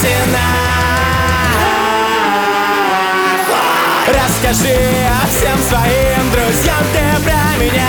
стена. Расскажи всем своим друзьям ты про меня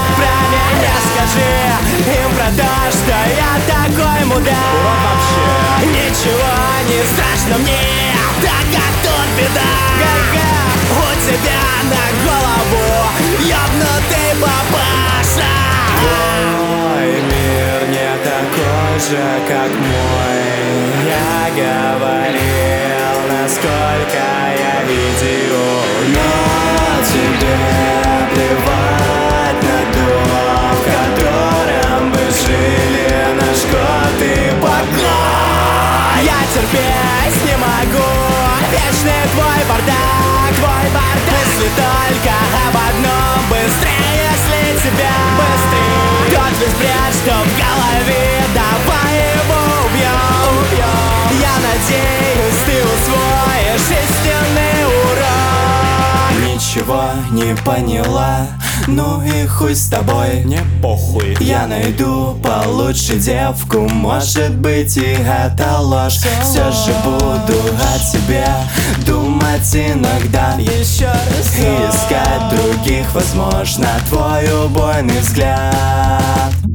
скажи им про то, что я такой мудак. Ничего не страшно мне, так как тут беда. У тебя на голову ёбнутый папаша. Твой мир не такой же, как мой. Я говорил, насколько я видел. Но тебе плевать на дом, в котором мы жили, наш год и покой. Я терпеть не могу вечный твой бардак, мысли только об одном: быстрее, если тебя быстрее. Тот весь бред, что в голове, давай его убьем. Я надеюсь, ты усвоишь истинный урок. Ничего не поняла, ну и хуй с тобой, не похуй. я найду получше девку, может быть и это ложь. Все же буду о тебе думать иногда еще раз и искать других, возможно, твой убойный взгляд.